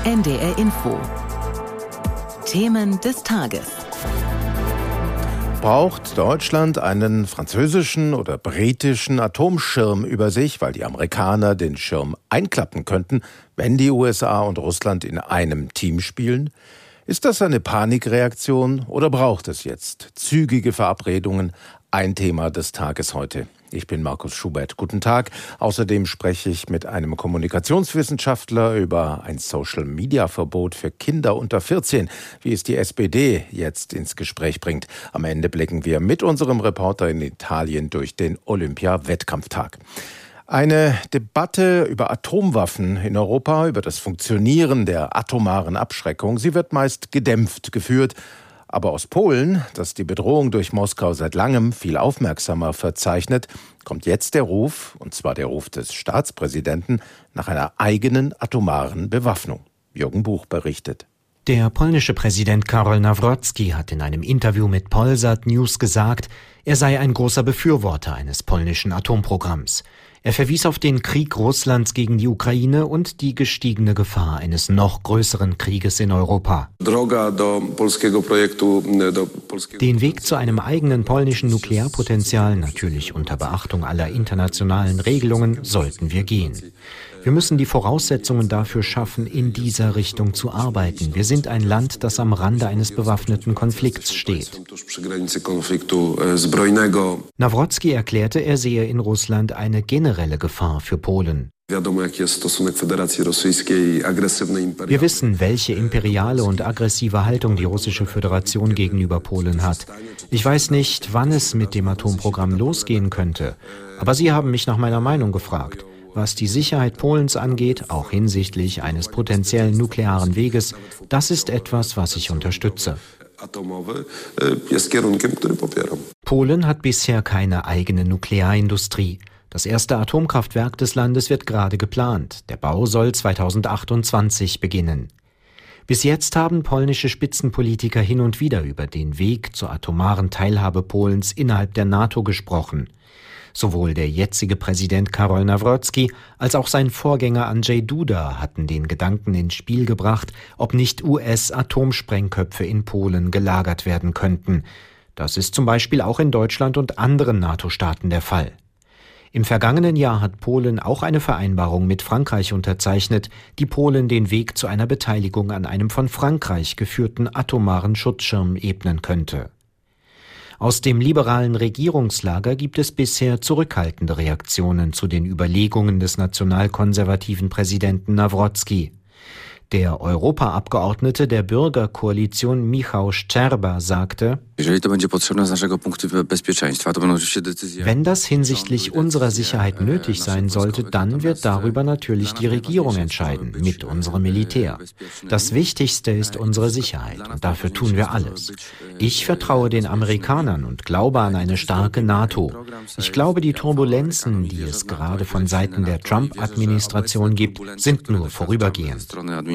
NDR Info. Themen des Tages. Braucht Deutschland einen französischen oder britischen Atomschirm über sich, weil die Amerikaner den Schirm einklappen könnten, wenn die USA und Russland in einem Team spielen? Ist das eine Panikreaktion oder braucht es jetzt zügige Verabredungen? Ein Thema des Tages heute. Ich bin Markus Schubert. Guten Tag. Außerdem spreche ich mit einem Kommunikationswissenschaftler über ein Social-Media-Verbot für Kinder unter 14, wie es die SPD jetzt ins Gespräch bringt. Am Ende blicken wir mit unserem Reporter in Italien durch den Olympia-Wettkampftag. Eine Debatte über Atomwaffen in Europa, über das Funktionieren der atomaren Abschreckung, sie wird meist gedämpft geführt. Aber aus Polen, das die Bedrohung durch Moskau seit langem viel aufmerksamer verzeichnet, kommt jetzt der Ruf, und zwar der Ruf des Staatspräsidenten, nach einer eigenen atomaren Bewaffnung. Jürgen Buch berichtet. Der polnische Präsident Karol Nawrocki hat in einem Interview mit Polsat News gesagt, er sei ein großer Befürworter eines polnischen Atomprogramms. Er verwies auf den Krieg Russlands gegen die Ukraine und die gestiegene Gefahr eines noch größeren Krieges in Europa. Den Weg zu einem eigenen polnischen Nuklearpotenzial, natürlich unter Beachtung aller internationalen Regelungen, sollten wir gehen. Wir müssen die Voraussetzungen dafür schaffen, in dieser Richtung zu arbeiten. Wir sind ein Land, das am Rande eines bewaffneten Konflikts steht. Nawrocki erklärte, er sehe in Russland eine generelle Gefahr für Polen. Wir wissen, welche imperiale und aggressive Haltung die russische Föderation gegenüber Polen hat. Ich weiß nicht, wann es mit dem Atomprogramm losgehen könnte. Aber Sie haben mich nach meiner Meinung gefragt. Was die Sicherheit Polens angeht, auch hinsichtlich eines potenziellen nuklearen Weges, das ist etwas, was ich unterstütze. Polen hat bisher keine eigene Nuklearindustrie. Das erste Atomkraftwerk des Landes wird gerade geplant. Der Bau soll 2028 beginnen. Bis jetzt haben polnische Spitzenpolitiker hin und wieder über den Weg zur atomaren Teilhabe Polens innerhalb der NATO gesprochen. Sowohl der jetzige Präsident Karol Nawrocki als auch sein Vorgänger Andrzej Duda hatten den Gedanken ins Spiel gebracht, ob nicht US-Atomsprengköpfe in Polen gelagert werden könnten. Das ist zum Beispiel auch in Deutschland und anderen NATO-Staaten der Fall. Im vergangenen Jahr hat Polen auch eine Vereinbarung mit Frankreich unterzeichnet, die Polen den Weg zu einer Beteiligung an einem von Frankreich geführten atomaren Schutzschirm ebnen könnte. Aus dem liberalen Regierungslager gibt es bisher zurückhaltende Reaktionen zu den Überlegungen des nationalkonservativen Präsidenten Nawrocki. Der Europaabgeordnete der Bürgerkoalition Michał Szczerba sagte: Wenn das hinsichtlich unserer Sicherheit nötig sein sollte, dann wird darüber natürlich die Regierung entscheiden, mit unserem Militär. Das Wichtigste ist unsere Sicherheit und dafür tun wir alles. Ich vertraue den Amerikanern und glaube an eine starke NATO. Ich glaube, die Turbulenzen, die es gerade von Seiten der Trump-Administration gibt, sind nur vorübergehend.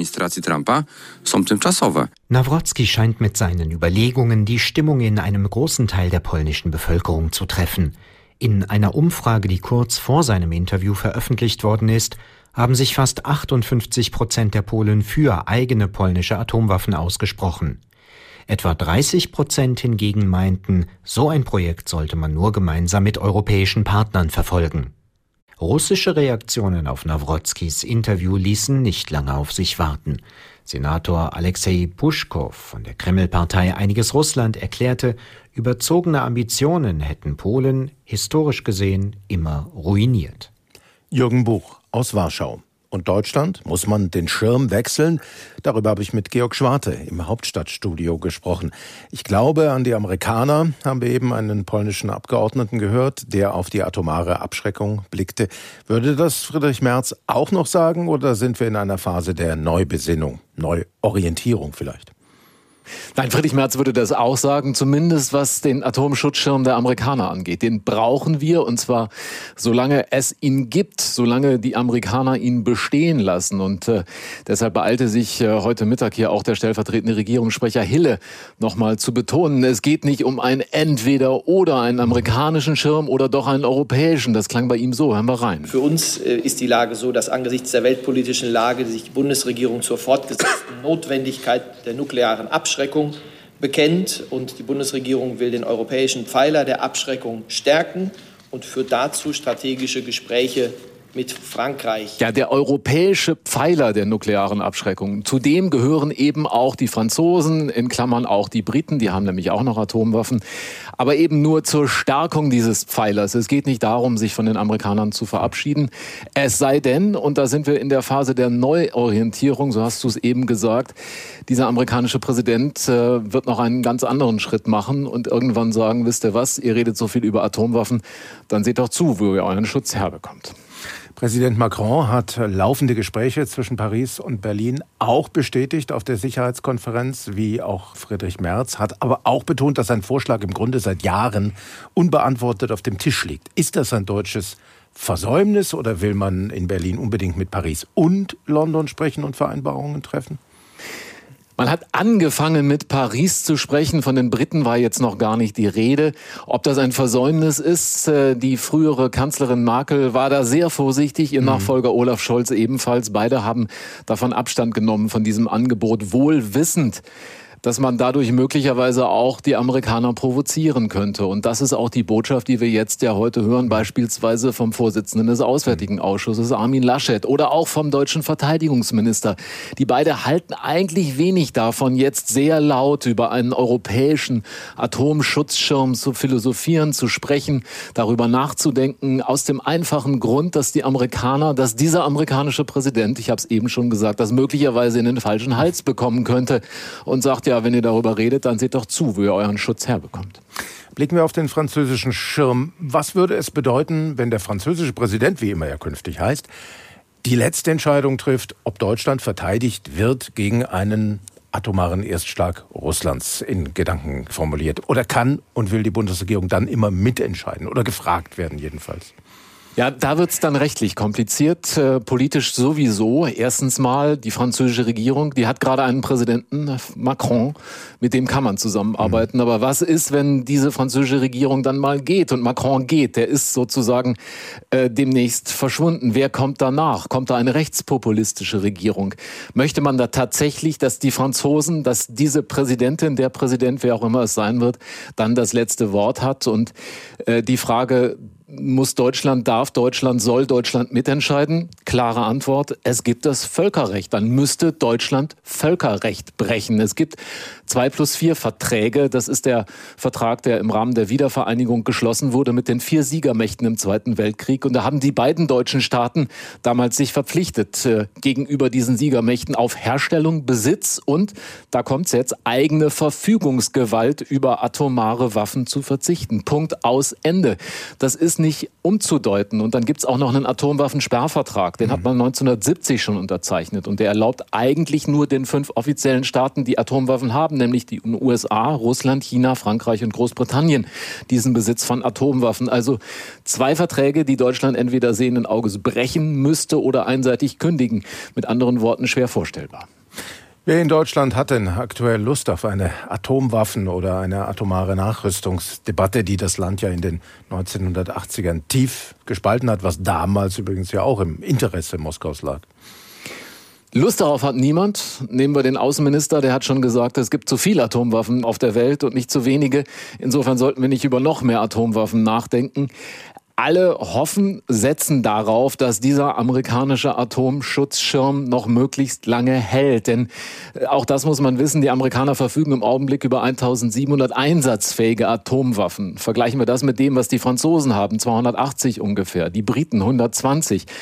Nawrocki scheint mit seinen Überlegungen die Stimmung in einem großen Teil der polnischen Bevölkerung zu treffen. In einer Umfrage, die kurz vor seinem Interview veröffentlicht worden ist, haben sich fast 58% der Polen für eigene polnische Atomwaffen ausgesprochen. Etwa 30% hingegen meinten, so ein Projekt sollte man nur gemeinsam mit europäischen Partnern verfolgen. Russische Reaktionen auf Nawrockis Interview ließen nicht lange auf sich warten. Senator Alexei Puschkow von der Kreml-Partei Einiges Russland erklärte, überzogene Ambitionen hätten Polen, historisch gesehen, immer ruiniert. Jürgen Buch aus Warschau. Und Deutschland? Muss man den Schirm wechseln? Darüber habe ich mit Georg Schwarte im Hauptstadtstudio gesprochen. Ich glaube, an die Amerikaner haben wir eben einen polnischen Abgeordneten gehört, der auf die atomare Abschreckung blickte. Würde das Friedrich Merz auch noch sagen oder sind wir in einer Phase der Neubesinnung, Neuorientierung vielleicht? Nein, Friedrich Merz würde das auch sagen, zumindest was den Atomschutzschirm der Amerikaner angeht. Den brauchen wir, und zwar solange es ihn gibt, solange die Amerikaner ihn bestehen lassen. Und deshalb beeilte sich heute Mittag hier auch der stellvertretende Regierungssprecher Hille nochmal zu betonen, es geht nicht um ein Entweder-oder, einen amerikanischen Schirm oder doch einen europäischen. Das klang bei ihm so. Hören wir rein. Für uns ist die Lage so, dass angesichts der weltpolitischen Lage sich die Bundesregierung zur fortgesetzten Notwendigkeit der nuklearen Abschreckung bekennt. Und die Bundesregierung will den europäischen Pfeiler der Abschreckung stärken und führt dazu strategische Gespräche mit Frankreich. Ja, der europäische Pfeiler der nuklearen Abschreckung. Zu dem gehören eben auch die Franzosen, in Klammern auch die Briten, die haben nämlich auch noch Atomwaffen, aber eben nur zur Stärkung dieses Pfeilers. Es geht nicht darum, sich von den Amerikanern zu verabschieden. Es sei denn, und da sind wir in der Phase der Neuorientierung, so hast du es eben gesagt, dieser amerikanische Präsident wird noch einen ganz anderen Schritt machen und irgendwann sagen, wisst ihr was, ihr redet so viel über Atomwaffen, dann seht doch zu, wo ihr euren Schutz herbekommt. Präsident Macron hat laufende Gespräche zwischen Paris und Berlin auch bestätigt auf der Sicherheitskonferenz, wie auch Friedrich Merz, hat aber auch betont, dass sein Vorschlag im Grunde seit Jahren unbeantwortet auf dem Tisch liegt. Ist das ein deutsches Versäumnis oder will man in Berlin unbedingt mit Paris und London sprechen und Vereinbarungen treffen? Man hat angefangen mit Paris zu sprechen, von den Briten war jetzt noch gar nicht die Rede. Ob das ein Versäumnis ist, die frühere Kanzlerin Merkel war da sehr vorsichtig, ihr Nachfolger Olaf Scholz ebenfalls. Beide haben davon Abstand genommen, von diesem Angebot, wohl wissend, dass man dadurch möglicherweise auch die Amerikaner provozieren könnte. Und das ist auch die Botschaft, die wir jetzt ja heute hören, beispielsweise vom Vorsitzenden des Auswärtigen Ausschusses, Armin Laschet, oder auch vom deutschen Verteidigungsminister. Die beide halten eigentlich wenig davon, jetzt sehr laut über einen europäischen Atomschutzschirm zu philosophieren, zu sprechen, darüber nachzudenken, aus dem einfachen Grund, dass dieser amerikanische Präsident, ich habe es eben schon gesagt, das möglicherweise in den falschen Hals bekommen könnte und sagt, ja, wenn ihr darüber redet, dann seht doch zu, wo ihr euren Schutz herbekommt. Blicken wir auf den französischen Schirm. Was würde es bedeuten, wenn der französische Präsident, wie immer er künftig heißt, die letzte Entscheidung trifft, ob Deutschland verteidigt wird gegen einen atomaren Erstschlag Russlands, in Gedanken formuliert? Oder kann und will die Bundesregierung dann immer mitentscheiden oder gefragt werden jedenfalls? Ja, da wird's dann rechtlich kompliziert, politisch sowieso. Erstens mal, die französische Regierung, die hat gerade einen Präsidenten, Macron, mit dem kann man zusammenarbeiten. Aber was ist, wenn diese französische Regierung dann mal geht und Macron geht? Der ist sozusagen demnächst verschwunden. Wer kommt danach? Kommt da eine rechtspopulistische Regierung? Möchte man da tatsächlich, dass die Franzosen, dass diese Präsidentin, der Präsident, wer auch immer es sein wird, dann das letzte Wort hat? Und die Frage, darf Deutschland, soll Deutschland mitentscheiden? Klare Antwort, es gibt das Völkerrecht. Dann müsste Deutschland Völkerrecht brechen. Es gibt 2+4 Verträge. Das ist der Vertrag, der im Rahmen der Wiedervereinigung geschlossen wurde mit den 4 Siegermächten im Zweiten Weltkrieg. Und da haben die beiden deutschen Staaten damals sich verpflichtet, gegenüber diesen Siegermächten auf Herstellung, Besitz und, da kommt's jetzt, eigene Verfügungsgewalt über atomare Waffen zu verzichten. Punkt, aus, Ende. Das ist nicht umzudeuten. Und dann gibt's auch noch einen Atomwaffensperrvertrag. Den hat man 1970 schon unterzeichnet. Und der erlaubt eigentlich nur den 5 offiziellen Staaten, die Atomwaffen haben, nämlich die USA, Russland, China, Frankreich und Großbritannien, diesen Besitz von Atomwaffen. Also 2 Verträge, die Deutschland entweder sehenden Auges brechen müsste oder einseitig kündigen. Mit anderen Worten, schwer vorstellbar. Wer in Deutschland hat denn aktuell Lust auf eine Atomwaffen- oder eine atomare Nachrüstungsdebatte, die das Land ja in den 1980ern tief gespalten hat, was damals übrigens ja auch im Interesse Moskaus lag? Lust darauf hat niemand. Nehmen wir den Außenminister, der hat schon gesagt, es gibt zu viele Atomwaffen auf der Welt und nicht zu wenige. Insofern sollten wir nicht über noch mehr Atomwaffen nachdenken. Alle setzen darauf, dass dieser amerikanische Atomschutzschirm noch möglichst lange hält. Denn auch das muss man wissen, die Amerikaner verfügen im Augenblick über 1700 einsatzfähige Atomwaffen. Vergleichen wir das mit dem, was die Franzosen haben, 280 ungefähr, die Briten 120.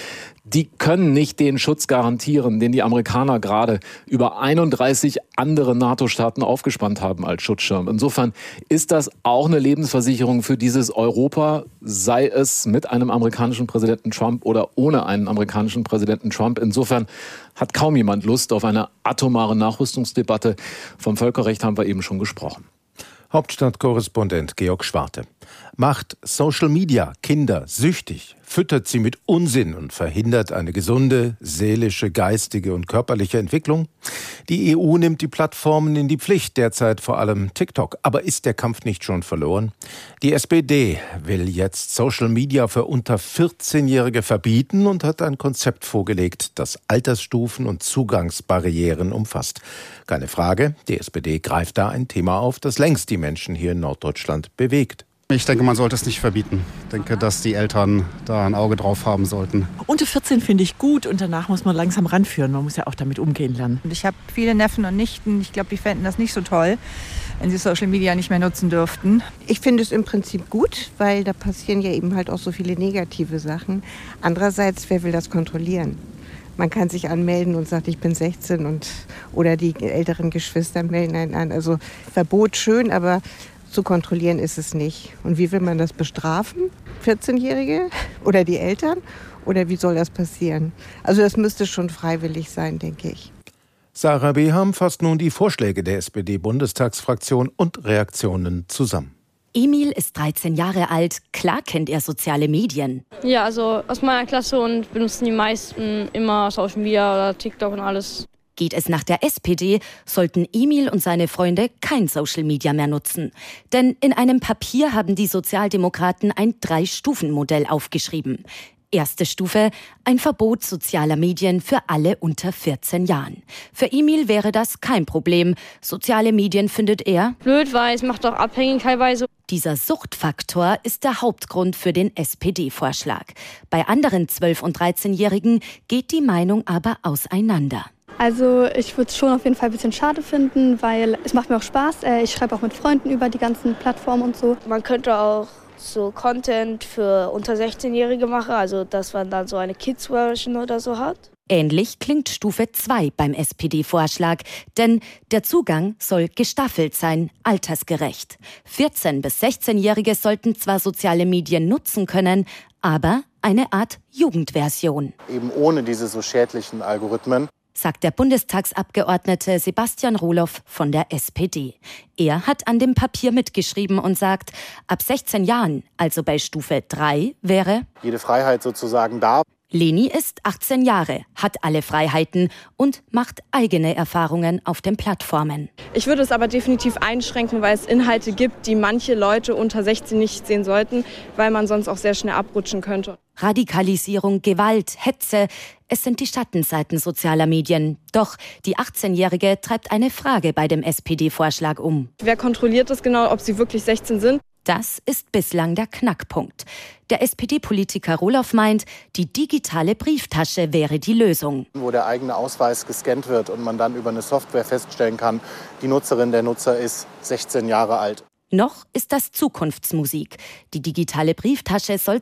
die können nicht den Schutz garantieren, den die Amerikaner gerade über 31 andere NATO-Staaten aufgespannt haben als Schutzschirm. Insofern ist das auch eine Lebensversicherung für dieses Europa, sei es mit einem amerikanischen Präsidenten Trump oder ohne einen amerikanischen Präsidenten Trump. Insofern hat kaum jemand Lust auf eine atomare Nachrüstungsdebatte. Vom Völkerrecht haben wir eben schon gesprochen. Hauptstadtkorrespondent Georg Schwarte. Macht Social Media Kinder süchtig, füttert sie mit Unsinn und verhindert eine gesunde, seelische, geistige und körperliche Entwicklung? Die EU nimmt die Plattformen in die Pflicht, derzeit vor allem TikTok. Aber ist der Kampf nicht schon verloren? Die SPD will jetzt Social Media für unter 14-Jährige verbieten und hat ein Konzept vorgelegt, das Altersstufen und Zugangsbarrieren umfasst. Keine Frage, die SPD greift da ein Thema auf, das längst die Menschen hier in Norddeutschland bewegt. Ich denke, man sollte es nicht verbieten. Ich denke, dass die Eltern da ein Auge drauf haben sollten. Unter 14 finde ich gut und danach muss man langsam ranführen. Man muss ja auch damit umgehen lernen. Ich habe viele Neffen und Nichten. Ich glaube, die fänden das nicht so toll, wenn sie Social Media nicht mehr nutzen dürften. Ich finde es im Prinzip gut, weil da passieren ja eben halt auch so viele negative Sachen. Andererseits, wer will das kontrollieren? Man kann sich anmelden und sagt, ich bin 16 oder die älteren Geschwister melden einen an. Also Verbot schön, aber zu kontrollieren ist es nicht. Und wie will man das bestrafen? 14-Jährige oder die Eltern? Oder wie soll das passieren? Also das müsste schon freiwillig sein, denke ich. Sarah Beham fasst nun die Vorschläge der SPD-Bundestagsfraktion und Reaktionen zusammen. Emil ist 13 Jahre alt. Klar kennt er soziale Medien. Ja, also aus meiner Klasse und benutzen die meisten immer Social Media oder TikTok und alles. Geht es nach der SPD, sollten Emil und seine Freunde kein Social Media mehr nutzen. Denn in einem Papier haben die Sozialdemokraten ein 3-Stufen-Modell aufgeschrieben. Erste Stufe, ein Verbot sozialer Medien für alle unter 14 Jahren. Für Emil wäre das kein Problem. Soziale Medien findet er blöd, weil es macht auch abhängig teilweise. Dieser Suchtfaktor ist der Hauptgrund für den SPD-Vorschlag. Bei anderen 12- und 13-Jährigen geht die Meinung aber auseinander. Also ich würde es schon auf jeden Fall ein bisschen schade finden, weil es macht mir auch Spaß. Ich schreibe auch mit Freunden über die ganzen Plattformen und so. Man könnte auch so Content für unter 16-Jährige machen, also dass man dann so eine Kids-Version oder so hat. Ähnlich klingt Stufe 2 beim SPD-Vorschlag, denn der Zugang soll gestaffelt sein, altersgerecht. 14- bis 16-Jährige sollten zwar soziale Medien nutzen können, aber eine Art Jugendversion. Eben ohne diese so schädlichen Algorithmen, sagt der Bundestagsabgeordnete Sebastian Rohloff von der SPD. Er hat an dem Papier mitgeschrieben und sagt, ab 16 Jahren, also bei Stufe 3, wäre jede Freiheit sozusagen da. Leni ist 18 Jahre, hat alle Freiheiten und macht eigene Erfahrungen auf den Plattformen. Ich würde es aber definitiv einschränken, weil es Inhalte gibt, die manche Leute unter 16 nicht sehen sollten, weil man sonst auch sehr schnell abrutschen könnte. Radikalisierung, Gewalt, Hetze, es sind die Schattenseiten sozialer Medien. Doch die 18-Jährige treibt eine Frage bei dem SPD-Vorschlag um. Wer kontrolliert das genau, ob sie wirklich 16 sind? Das ist bislang der Knackpunkt. Der SPD-Politiker Rohloff meint, die digitale Brieftasche wäre die Lösung. Wo der eigene Ausweis gescannt wird und man dann über eine Software feststellen kann, die Nutzerin, der Nutzer ist 16 Jahre alt. Noch ist das Zukunftsmusik. Die digitale Brieftasche soll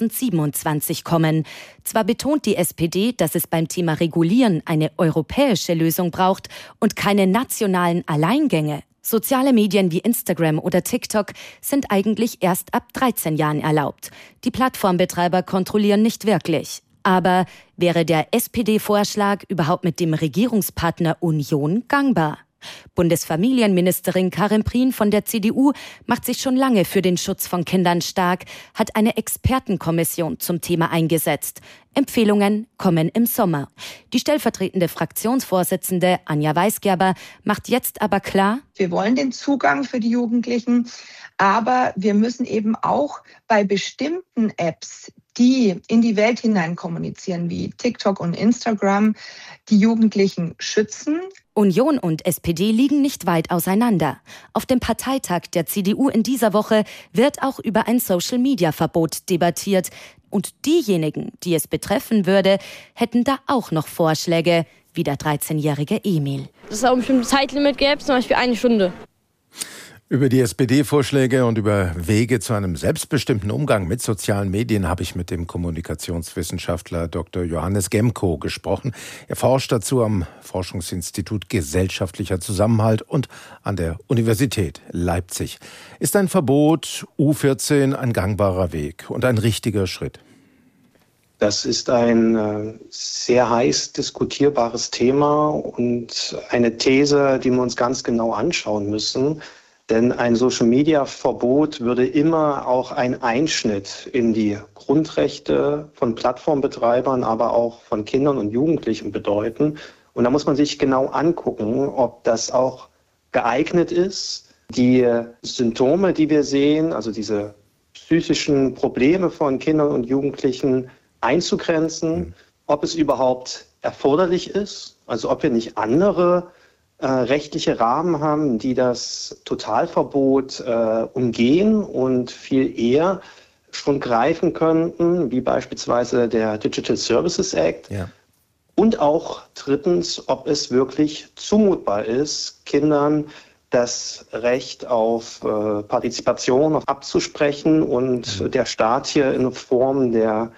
2027 kommen. Zwar betont die SPD, dass es beim Thema Regulieren eine europäische Lösung braucht und keine nationalen Alleingänge. Soziale Medien wie Instagram oder TikTok sind eigentlich erst ab 13 Jahren erlaubt. Die Plattformbetreiber kontrollieren nicht wirklich. Aber wäre der SPD-Vorschlag überhaupt mit dem Regierungspartner Union gangbar? Bundesfamilienministerin Karin Prien von der CDU macht sich schon lange für den Schutz von Kindern stark, hat eine Expertenkommission zum Thema eingesetzt. Empfehlungen kommen im Sommer. Die stellvertretende Fraktionsvorsitzende Anja Weisgerber macht jetzt aber klar: Wir wollen den Zugang für die Jugendlichen, aber wir müssen eben auch bei bestimmten Apps, die in die Welt hinein kommunizieren, wie TikTok und Instagram, die Jugendlichen schützen. Union und SPD liegen nicht weit auseinander. Auf dem Parteitag der CDU in dieser Woche wird auch über ein Social-Media-Verbot debattiert. Und diejenigen, die es betreffen würde, hätten da auch noch Vorschläge, wie der 13-jährige Emil. Dass es auch ein bestimmtes Zeitlimit gäbe, zum Beispiel 1 Stunde. Über die SPD-Vorschläge und über Wege zu einem selbstbestimmten Umgang mit sozialen Medien habe ich mit dem Kommunikationswissenschaftler Dr. Johannes Gemko gesprochen. Er forscht dazu am Forschungsinstitut Gesellschaftlicher Zusammenhalt und an der Universität Leipzig. Ist ein Verbot U14 ein gangbarer Weg und ein richtiger Schritt? Das ist ein sehr heiß diskutierbares Thema und eine These, die wir uns ganz genau anschauen müssen. Denn ein Social-Media-Verbot würde immer auch einen Einschnitt in die Grundrechte von Plattformbetreibern, aber auch von Kindern und Jugendlichen bedeuten. Und da muss man sich genau angucken, ob das auch geeignet ist, die Symptome, die wir sehen, also diese psychischen Probleme von Kindern und Jugendlichen einzugrenzen, ob es überhaupt erforderlich ist, also ob wir nicht andere rechtliche Rahmen haben, die das Totalverbot umgehen und viel eher schon greifen könnten, wie beispielsweise der Digital Services Act. Ja. Und auch drittens, ob es wirklich zumutbar ist, Kindern das Recht auf Partizipation abzusprechen und der Staat hier in Form der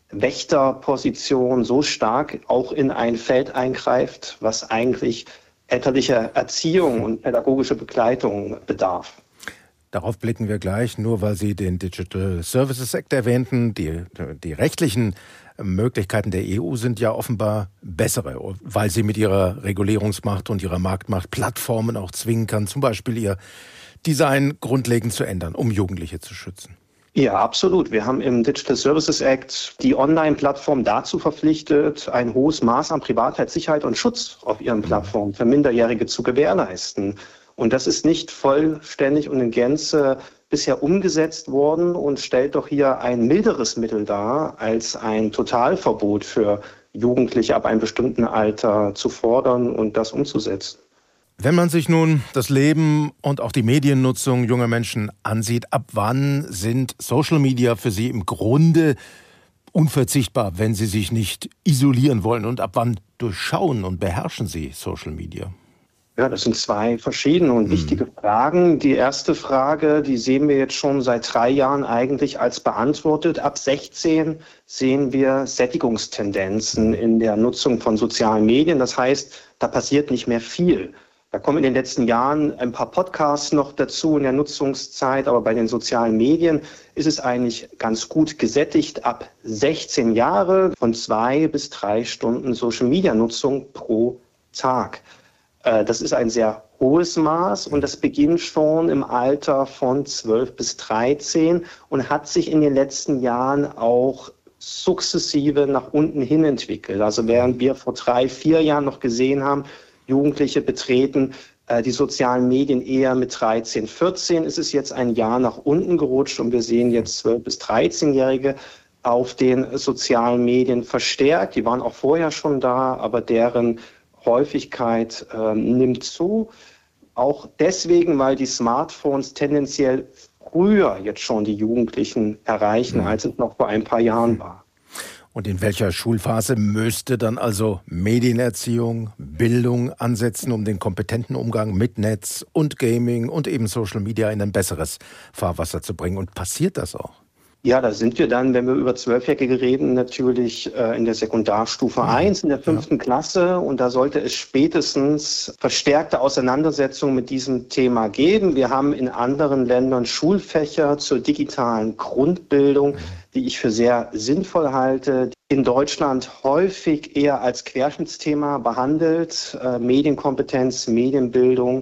Wächterposition so stark auch in ein Feld eingreift, was eigentlich elterlicher Erziehung und pädagogische Begleitung bedarf. Darauf blicken wir gleich, nur weil Sie den Digital Services Act erwähnten. Die rechtlichen Möglichkeiten der EU sind ja offenbar bessere, weil sie mit ihrer Regulierungsmacht und ihrer Marktmacht Plattformen auch zwingen kann, zum Beispiel ihr Design grundlegend zu ändern, um Jugendliche zu schützen. Ja, absolut. Wir haben im Digital Services Act die Online-Plattform dazu verpflichtet, ein hohes Maß an Privatheit, Sicherheit und Schutz auf ihren Plattformen für Minderjährige zu gewährleisten. Und das ist nicht vollständig und in Gänze bisher umgesetzt worden und stellt doch hier ein milderes Mittel dar, als ein Totalverbot für Jugendliche ab einem bestimmten Alter zu fordern und das umzusetzen. Wenn man sich nun das Leben und auch die Mediennutzung junger Menschen ansieht, ab wann sind Social Media für Sie im Grunde unverzichtbar, wenn Sie sich nicht isolieren wollen? Und ab wann durchschauen und beherrschen Sie Social Media? Ja, das sind zwei verschiedene und wichtige Fragen. Die erste Frage, die sehen wir jetzt schon seit 3 Jahren eigentlich als beantwortet. Ab 16 sehen wir Sättigungstendenzen in der Nutzung von sozialen Medien. Das heißt, da passiert nicht mehr viel. Da kommen in den letzten Jahren ein paar Podcasts noch dazu in der Nutzungszeit, aber bei den sozialen Medien ist es eigentlich ganz gut gesättigt. Ab 16 Jahre von 2 bis 3 Stunden Social-Media-Nutzung pro Tag. Das ist ein sehr hohes Maß und das beginnt schon im Alter von 12 bis 13 und hat sich in den letzten Jahren auch sukzessive nach unten hin entwickelt. Also während wir vor 3, 4 Jahren noch gesehen haben, Jugendliche betreten die sozialen Medien eher mit 13, 14, ist es jetzt ein Jahr nach unten gerutscht und wir sehen jetzt 12- bis 13-Jährige auf den sozialen Medien verstärkt. Die waren auch vorher schon da, aber deren Häufigkeit nimmt zu. Auch deswegen, weil die Smartphones tendenziell früher jetzt schon die Jugendlichen erreichen, als es noch vor ein paar Jahren war. Und in welcher Schulphase müsste dann also Medienerziehung, Bildung ansetzen, um den kompetenten Umgang mit Netz und Gaming und eben Social Media in ein besseres Fahrwasser zu bringen? Und passiert das auch? Ja, da sind wir dann, wenn wir über 12-Jährige reden, natürlich in der Sekundarstufe 1, in der 5. Klasse. Und da sollte es spätestens verstärkte Auseinandersetzungen mit diesem Thema geben. Wir haben in anderen Ländern Schulfächer zur digitalen Grundbildung, die ich für sehr sinnvoll halte. In Deutschland häufig eher als Querschnittsthema behandelt. Medienkompetenz, Medienbildung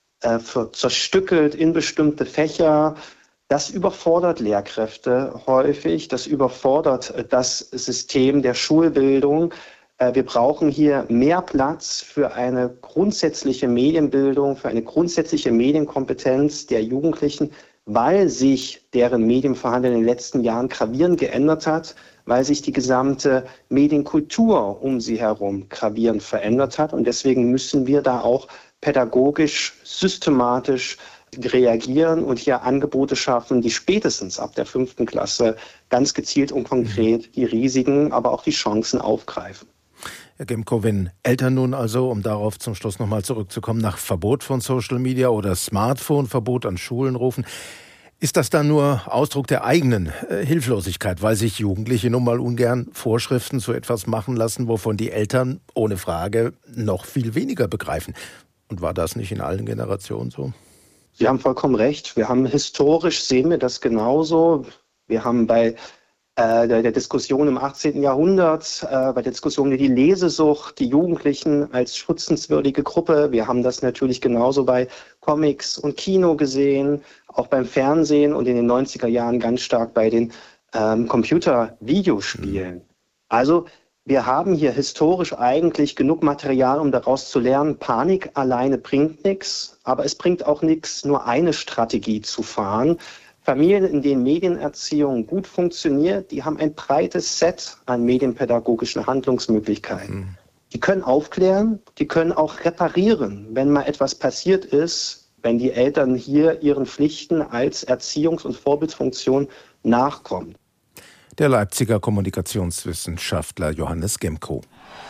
zerstückelt in bestimmte Fächer. Das überfordert Lehrkräfte häufig, das überfordert das System der Schulbildung. Wir brauchen hier mehr Platz für eine grundsätzliche Medienbildung, für eine grundsätzliche Medienkompetenz der Jugendlichen, weil sich deren Medienverhalten in den letzten Jahren gravierend geändert hat, weil sich die gesamte Medienkultur um sie herum gravierend verändert hat. Und deswegen müssen wir da auch pädagogisch, systematisch reagieren und hier Angebote schaffen, die spätestens ab der 5. Klasse ganz gezielt und konkret die Risiken, aber auch die Chancen aufgreifen. Herr Gemko, wenn Eltern nun also, um darauf zum Schluss nochmal zurückzukommen, nach Verbot von Social Media oder Smartphone-Verbot an Schulen rufen, ist das dann nur Ausdruck der eigenen Hilflosigkeit, weil sich Jugendliche nun mal ungern Vorschriften zu etwas machen lassen, wovon die Eltern ohne Frage noch viel weniger begreifen? Und war das nicht in allen Generationen so? Sie haben vollkommen recht. Historisch sehen wir das genauso. Wir haben bei der Diskussion im 18. Jahrhundert, bei der Diskussion über die Lesesucht, die Jugendlichen als schützenswürdige Gruppe. Wir haben das natürlich genauso bei Comics und Kino gesehen, auch beim Fernsehen und in den 90er Jahren ganz stark bei den Computer-Videospielen. Also wir haben hier historisch eigentlich genug Material, um daraus zu lernen, Panik alleine bringt nichts, aber es bringt auch nichts, nur eine Strategie zu fahren. Familien, in denen Medienerziehung gut funktioniert, die haben ein breites Set an medienpädagogischen Handlungsmöglichkeiten. Die können aufklären, die können auch reparieren, wenn mal etwas passiert ist, wenn die Eltern hier ihren Pflichten als Erziehungs- und Vorbildfunktion nachkommen. Der Leipziger Kommunikationswissenschaftler Johannes Gemko.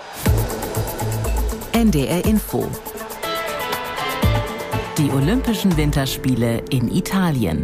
NDR Info. Die Olympischen Winterspiele in Italien.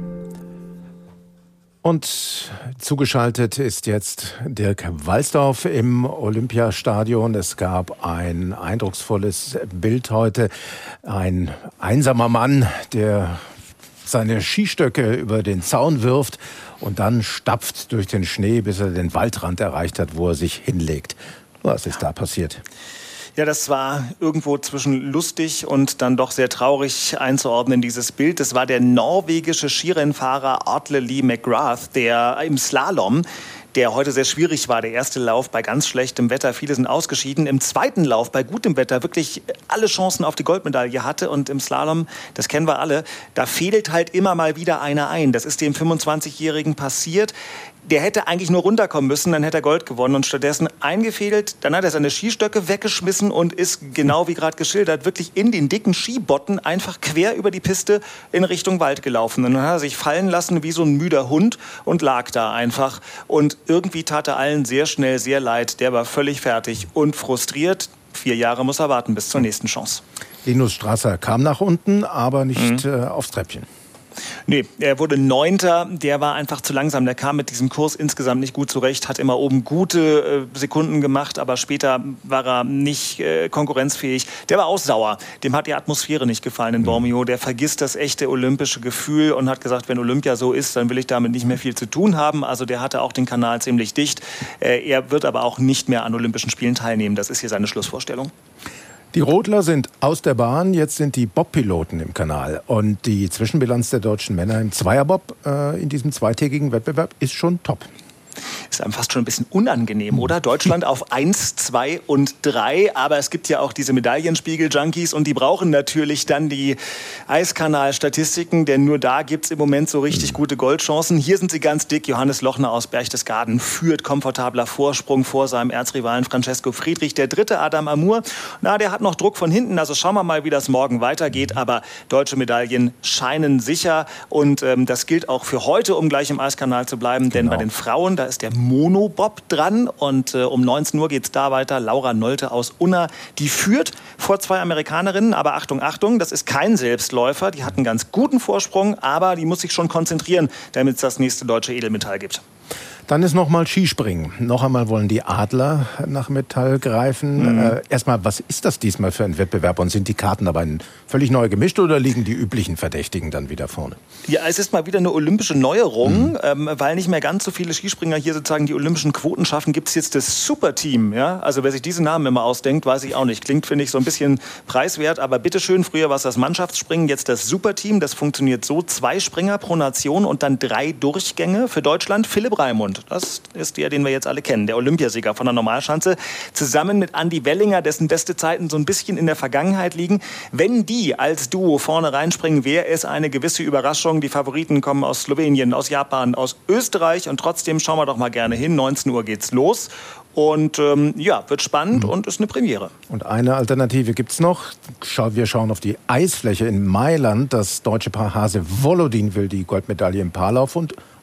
Und zugeschaltet ist jetzt Dirk Walsdorf im Olympiastadion. Es gab ein eindrucksvolles Bild heute. Ein einsamer Mann, der seine Skistöcke über den Zaun wirft und dann stapft durch den Schnee, bis er den Waldrand erreicht hat, wo er sich hinlegt. Was ist da passiert? Ja, das war irgendwo zwischen lustig und dann doch sehr traurig einzuordnen, dieses Bild. Das war der norwegische Skirennfahrer Atle Lee McGrath, der im Slalom, der heute sehr schwierig war, der erste Lauf bei ganz schlechtem Wetter, viele sind ausgeschieden, im zweiten Lauf bei gutem Wetter wirklich alle Chancen auf die Goldmedaille hatte und im Slalom, das kennen wir alle, da fädelt halt immer mal wieder einer ein. Das ist dem 25-Jährigen passiert. Der hätte eigentlich nur runterkommen müssen, dann hätte er Gold gewonnen und stattdessen eingefädelt. Dann hat er seine Skistöcke weggeschmissen und ist, genau wie gerade geschildert, wirklich in den dicken Skibotten einfach quer über die Piste in Richtung Wald gelaufen. Und dann hat er sich fallen lassen wie so ein müder Hund und lag da einfach. Und irgendwie tat er allen sehr schnell sehr leid. Der war völlig fertig und frustriert. 4 Jahre muss er warten bis zur nächsten Chance. Linus Strasser kam nach unten, aber nicht aufs Treppchen. Nee, er wurde 9. Der war einfach zu langsam. Der kam mit diesem Kurs insgesamt nicht gut zurecht, hat immer oben gute Sekunden gemacht, aber später war er nicht konkurrenzfähig. Der war auch sauer. Dem hat die Atmosphäre nicht gefallen in Bormio. Der vergisst das echte olympische Gefühl und hat gesagt, wenn Olympia so ist, dann will ich damit nicht mehr viel zu tun haben. Also der hatte auch den Kanal ziemlich dicht. Er wird aber auch nicht mehr an Olympischen Spielen teilnehmen. Das ist hier seine Schlussvorstellung. Die Rodler sind aus der Bahn, jetzt sind die Bobpiloten im Kanal. Und die Zwischenbilanz der deutschen Männer im Zweierbob in diesem zweitägigen Wettbewerb ist schon top. Ist einem fast schon ein bisschen unangenehm, oder? Deutschland auf 1, 2 und 3. Aber es gibt ja auch diese Medaillenspiegel-Junkies und die brauchen natürlich dann die Eiskanal-Statistiken, denn nur da gibt es im Moment so richtig gute Goldchancen. Hier sind sie ganz dick. Johannes Lochner aus Berchtesgaden führt, komfortabler Vorsprung vor seinem Erzrivalen Francesco Friedrich. Der 3. Adam Amour, der hat noch Druck von hinten. Also schauen wir mal, wie das morgen weitergeht. Aber deutsche Medaillen scheinen sicher. Und das gilt auch für heute, um gleich im Eiskanal zu bleiben. Denn bei den Frauen, da ist der Monobob dran und um 19 Uhr geht es da weiter. Laura Nolte aus Unna, die führt vor 2 Amerikanerinnen, aber Achtung, Achtung, das ist kein Selbstläufer, die hat einen ganz guten Vorsprung, aber die muss sich schon konzentrieren, damit es das nächste deutsche Edelmetall gibt. Dann ist noch mal Skispringen. Noch einmal wollen die Adler nach Metall greifen. Erstmal, was ist das diesmal für ein Wettbewerb? Und sind die Karten dabei völlig neu gemischt oder liegen die üblichen Verdächtigen dann wieder vorne? Ja, es ist mal wieder eine olympische Neuerung, weil nicht mehr ganz so viele Skispringer hier sozusagen die olympischen Quoten schaffen, gibt es jetzt das Superteam. Ja? Also wer sich diese Namen immer ausdenkt, weiß ich auch nicht. Klingt, finde ich, so ein bisschen preiswert, aber bitteschön, früher war es das Mannschaftsspringen, jetzt das Superteam. Das funktioniert so, 2 Springer pro Nation und dann 3 Durchgänge für Deutschland. Philipp Raimund, das ist der, den wir jetzt alle kennen, der Olympiasieger von der Normalschanze, zusammen mit Andi Wellinger, dessen beste Zeiten so ein bisschen in der Vergangenheit liegen. Wenn die als Duo vorne reinspringen, wäre es eine gewisse Überraschung. Die Favoriten kommen aus Slowenien, aus Japan, aus Österreich und trotzdem schauen wir doch mal gerne hin. 19 Uhr geht's los. Und wird spannend und ist eine Premiere. Und eine Alternative gibt's noch. Wir schauen auf die Eisfläche in Mailand. Das deutsche Paar Hase Volodin will die Goldmedaille im Paarlauf und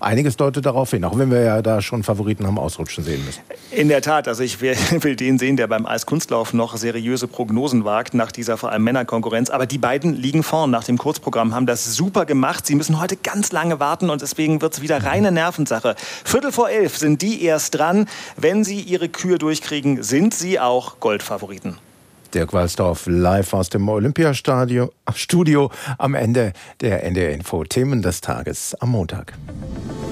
einiges deutet darauf hin, auch wenn wir ja da schon Favoriten haben ausrutschen sehen müssen. In der Tat, also ich will den sehen, der beim Eiskunstlauf noch seriöse Prognosen wagt, nach dieser vor allem Männerkonkurrenz. Aber die beiden liegen vorn nach dem Kurzprogramm, haben das super gemacht. Sie müssen heute ganz lange warten und deswegen wird es wieder reine Nervensache. 11:15 sind die erst dran. Wenn sie ihre Kür durchkriegen, sind sie auch Goldfavoriten. Dirk Walsdorf live aus dem Olympiastudio am Ende der NDR Info Themen des Tages am Montag.